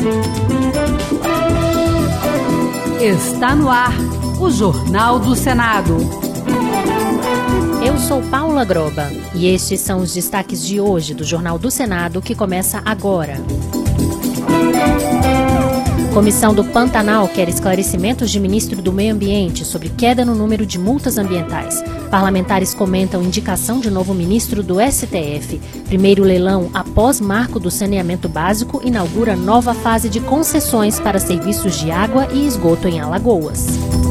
Está no ar o Jornal do Senado. Eu sou Paula Groba e estes são os destaques de hoje do Jornal do Senado, que começa agora. Comissão do Pantanal quer esclarecimentos de ministro do Meio Ambiente sobre queda no número de multas ambientais. Parlamentares comentam indicação de novo ministro do STF. Primeiro leilão após marco do saneamento básico inaugura nova fase de concessões para serviços de água e esgoto em Alagoas.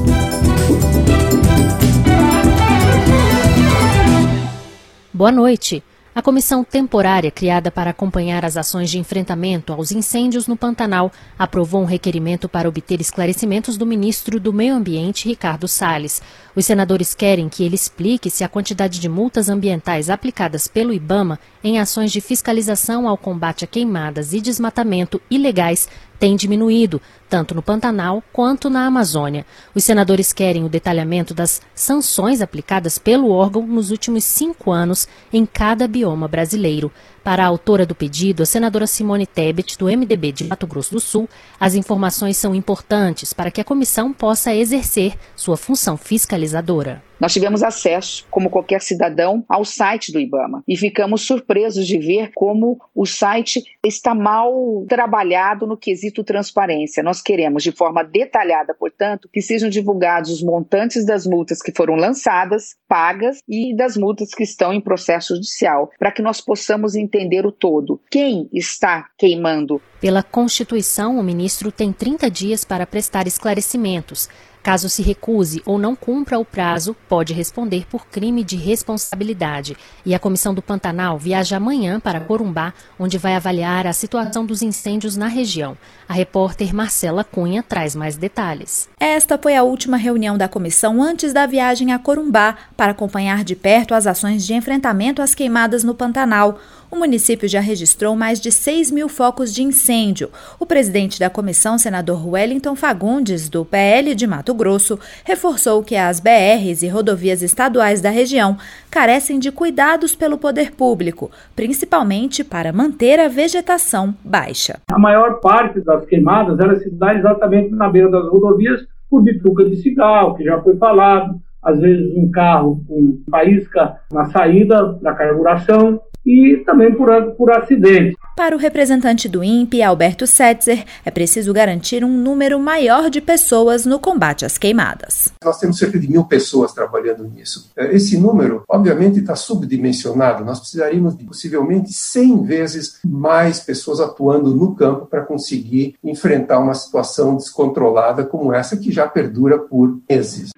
Boa noite. A comissão temporária criada para acompanhar as ações de enfrentamento aos incêndios no Pantanal aprovou um requerimento para obter esclarecimentos do ministro do Meio Ambiente, Ricardo Salles. Os senadores querem que ele explique se a quantidade de multas ambientais aplicadas pelo IBAMA em ações de fiscalização ao combate a queimadas e desmatamento ilegais tem diminuído, tanto no Pantanal quanto na Amazônia. Os senadores querem o detalhamento das sanções aplicadas pelo órgão nos últimos 5 anos em cada bioma brasileiro. Para a autora do pedido, a senadora Simone Tebet, do MDB de Mato Grosso do Sul, as informações são importantes para que a comissão possa exercer sua função fiscalizadora. Nós tivemos acesso, como qualquer cidadão, ao site do IBAMA e ficamos surpresos de ver como o site está mal trabalhado no quesito transparência. Nós queremos, de forma detalhada, portanto, que sejam divulgados os montantes das multas que foram lançadas, pagas e das multas que estão em processo judicial, para que nós possamos entender o todo. Quem está queimando? Pela Constituição, o ministro tem 30 dias para prestar esclarecimentos. Caso se recuse ou não cumpra o prazo, pode responder por crime de responsabilidade. E a Comissão do Pantanal viaja amanhã para Corumbá, onde vai avaliar a situação dos incêndios na região. A repórter Marcela Cunha traz mais detalhes. Esta foi a última reunião da comissão antes da viagem a Corumbá, para acompanhar de perto as ações de enfrentamento às queimadas no Pantanal. O município já registrou mais de 6 mil focos de incêndio. O presidente da comissão, senador Wellington Fagundes, do PL de Mato Grosso, reforçou que as BRs e rodovias estaduais da região carecem de cuidados pelo poder público, principalmente para manter a vegetação baixa. A maior parte das queimadas era se dá exatamente na beira das rodovias por bituca de cigarro, que já foi falado, às vezes um carro com faísca na saída da carburação, e também por acidente. Para o representante do INPE, Alberto Setzer, é preciso garantir um número maior de pessoas no combate às queimadas. Nós temos cerca de 1.000 pessoas trabalhando nisso. Esse número, obviamente, está subdimensionado. Nós precisaríamos de possivelmente 100 vezes mais pessoas atuando no campo para conseguir enfrentar uma situação descontrolada como essa, que já perdura por meses.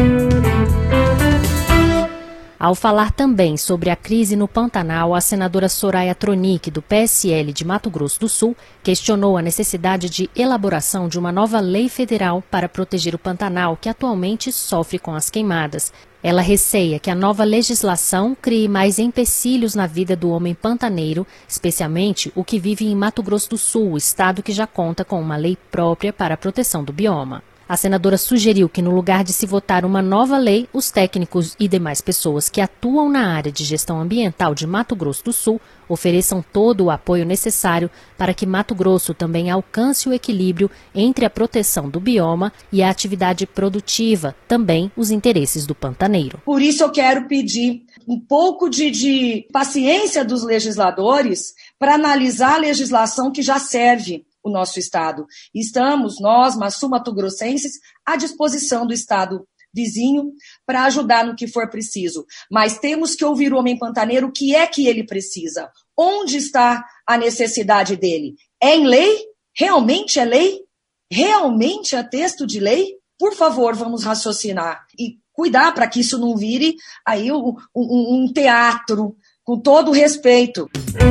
Ao falar também sobre a crise no Pantanal, a senadora Soraya Tronic, do PSL de Mato Grosso do Sul, questionou a necessidade de elaboração de uma nova lei federal para proteger o Pantanal, que atualmente sofre com as queimadas. Ela receia que a nova legislação crie mais empecilhos na vida do homem pantaneiro, especialmente o que vive em Mato Grosso do Sul, estado que já conta com uma lei própria para a proteção do bioma. A senadora sugeriu que, no lugar de se votar uma nova lei, os técnicos e demais pessoas que atuam na área de gestão ambiental de Mato Grosso do Sul ofereçam todo o apoio necessário para que Mato Grosso também alcance o equilíbrio entre a proteção do bioma e a atividade produtiva, também os interesses do pantaneiro. Por isso eu quero pedir um pouco de paciência dos legisladores para analisar a legislação que já serve o nosso estado. Estamos, nós, sul-mato-grossenses, à disposição do estado vizinho para ajudar no que for preciso. Mas temos que ouvir o homem pantaneiro, o que é que ele precisa? Onde está a necessidade dele? É em lei? Realmente é lei? Realmente é texto de lei? Por favor, vamos raciocinar e cuidar para que isso não vire aí um teatro, com todo o respeito.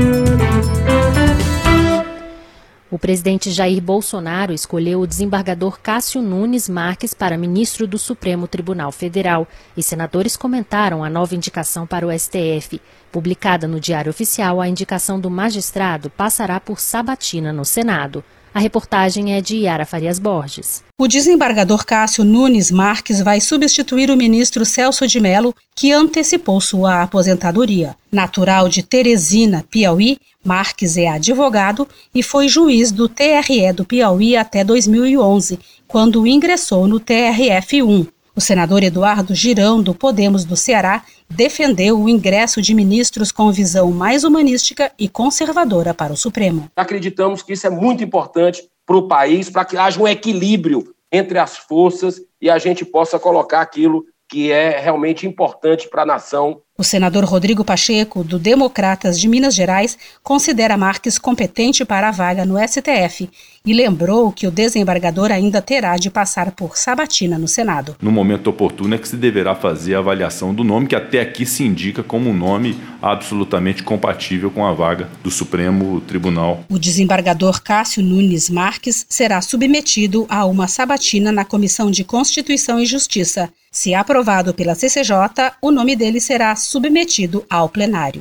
O presidente Jair Bolsonaro escolheu o desembargador Cássio Nunes Marques para ministro do Supremo Tribunal Federal e senadores comentaram a nova indicação para o STF. Publicada no Diário Oficial, a indicação do magistrado passará por sabatina no Senado. A reportagem é de Yara Farias Borges. O desembargador Cássio Nunes Marques vai substituir o ministro Celso de Mello, que antecipou sua aposentadoria. Natural de Teresina, Piauí, Marques é advogado e foi juiz do TRE do Piauí até 2011, quando ingressou no TRF1. O senador Eduardo Girão, do Podemos do Ceará, defendeu o ingresso de ministros com visão mais humanística e conservadora para o Supremo. Acreditamos que isso é muito importante para o país, para que haja um equilíbrio entre as forças e a gente possa colocar aquilo que é realmente importante para a nação. O senador Rodrigo Pacheco, do Democratas de Minas Gerais, considera Marques competente para a vaga no STF e lembrou que o desembargador ainda terá de passar por sabatina no Senado. No momento oportuno é que se deverá fazer a avaliação do nome, que até aqui se indica como um nome absolutamente compatível com a vaga do Supremo Tribunal. O desembargador Cássio Nunes Marques será submetido a uma sabatina na Comissão de Constituição e Justiça. Se aprovado pela CCJ, o nome dele será submetido ao plenário.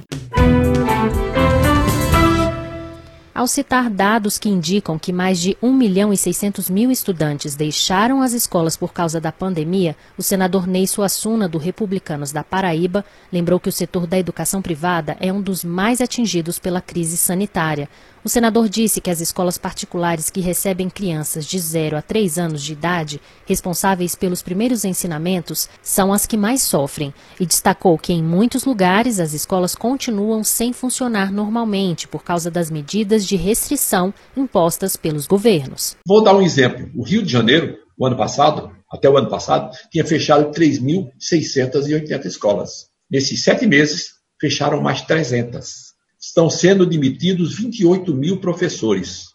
Ao citar dados que indicam que mais de 1.600.000 estudantes deixaram as escolas por causa da pandemia, o senador Ney Suassuna, do Republicanos da Paraíba, lembrou que o setor da educação privada é um dos mais atingidos pela crise sanitária. O senador disse que as escolas particulares que recebem crianças de 0 a 3 anos de idade, responsáveis pelos primeiros ensinamentos, são as que mais sofrem e destacou que em muitos lugares as escolas continuam sem funcionar normalmente por causa das medidas de restrição impostas pelos governos. Vou dar um exemplo. O Rio de Janeiro, até o ano passado, tinha fechado 3.680 escolas. Nesses 7 meses, fecharam mais 300. Estão sendo demitidos 28.000 professores,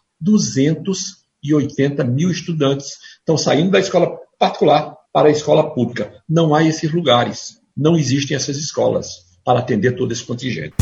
280.000 estudantes estão saindo da escola particular para a escola pública. Não há esses lugares, não existem essas escolas para atender todo esse contingente.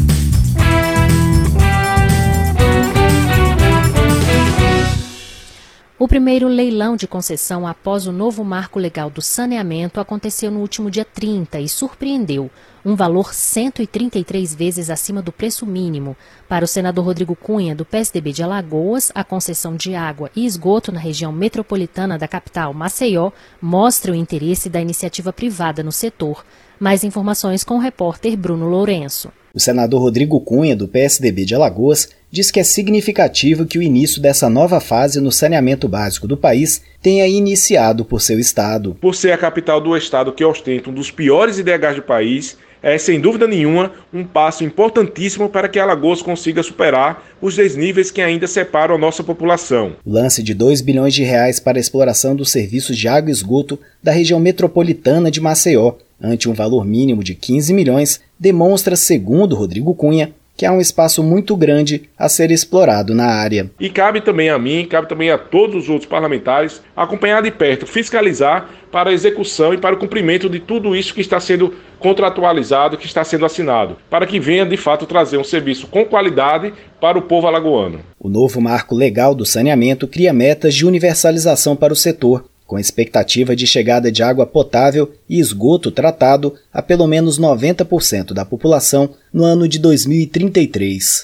O primeiro leilão de concessão após o novo marco legal do saneamento aconteceu no último dia 30 e surpreendeu. Um valor 133 vezes acima do preço mínimo. Para o senador Rodrigo Cunha, do PSDB de Alagoas, a concessão de água e esgoto na região metropolitana da capital, Maceió, mostra o interesse da iniciativa privada no setor. Mais informações com o repórter Bruno Lourenço. O senador Rodrigo Cunha, do PSDB de Alagoas, diz que é significativo que o início dessa nova fase no saneamento básico do país tenha iniciado por seu estado. Por ser a capital do estado que ostenta um dos piores IDHs do país, é, sem dúvida nenhuma, um passo importantíssimo para que Alagoas consiga superar os desníveis que ainda separam a nossa população. O lance de R$2 bilhões para a exploração dos serviços de água e esgoto da região metropolitana de Maceió, ante um valor mínimo de 15 milhões, demonstra, segundo Rodrigo Cunha, que há um espaço muito grande a ser explorado na área. E cabe também a mim, cabe também a todos os outros parlamentares, acompanhar de perto, fiscalizar para a execução e para o cumprimento de tudo isso que está sendo contratualizado, que está sendo assinado, para que venha de fato trazer um serviço com qualidade para o povo alagoano. O novo marco legal do saneamento cria metas de universalização para o setor, com expectativa de chegada de água potável e esgoto tratado a pelo menos 90% da população no ano de 2033.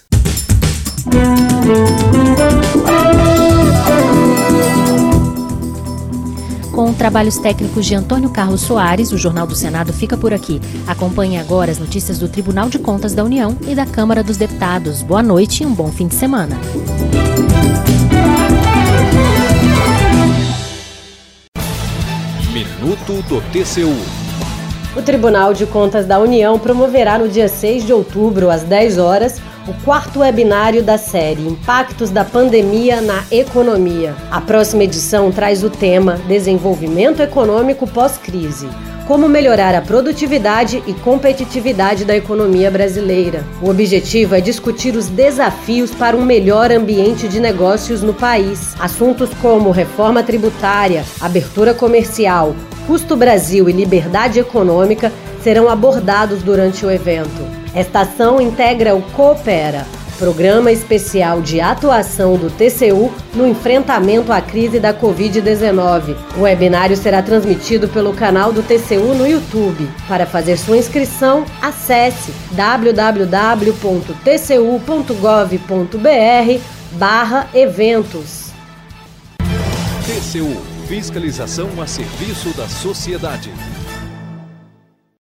Com trabalhos técnicos de Antônio Carlos Soares, o Jornal do Senado fica por aqui. Acompanhe agora as notícias do Tribunal de Contas da União e da Câmara dos Deputados. Boa noite e um bom fim de semana. Minuto do TCU. O Tribunal de Contas da União promoverá no dia 6 de outubro, às 10 horas, o 4º webinário da série Impactos da Pandemia na Economia. A próxima edição traz o tema Desenvolvimento Econômico Pós-Crise. Como melhorar a produtividade e competitividade da economia brasileira. O objetivo é discutir os desafios para um melhor ambiente de negócios no país. Assuntos como reforma tributária, abertura comercial, custo Brasil e liberdade econômica serão abordados durante o evento. Esta ação integra o Coopera, Programa Especial de Atuação do TCU no enfrentamento à crise da Covid-19. O webinário será transmitido pelo canal do TCU no YouTube. Para fazer sua inscrição, acesse www.tcu.gov.br/eventos. TCU, fiscalização a serviço da sociedade.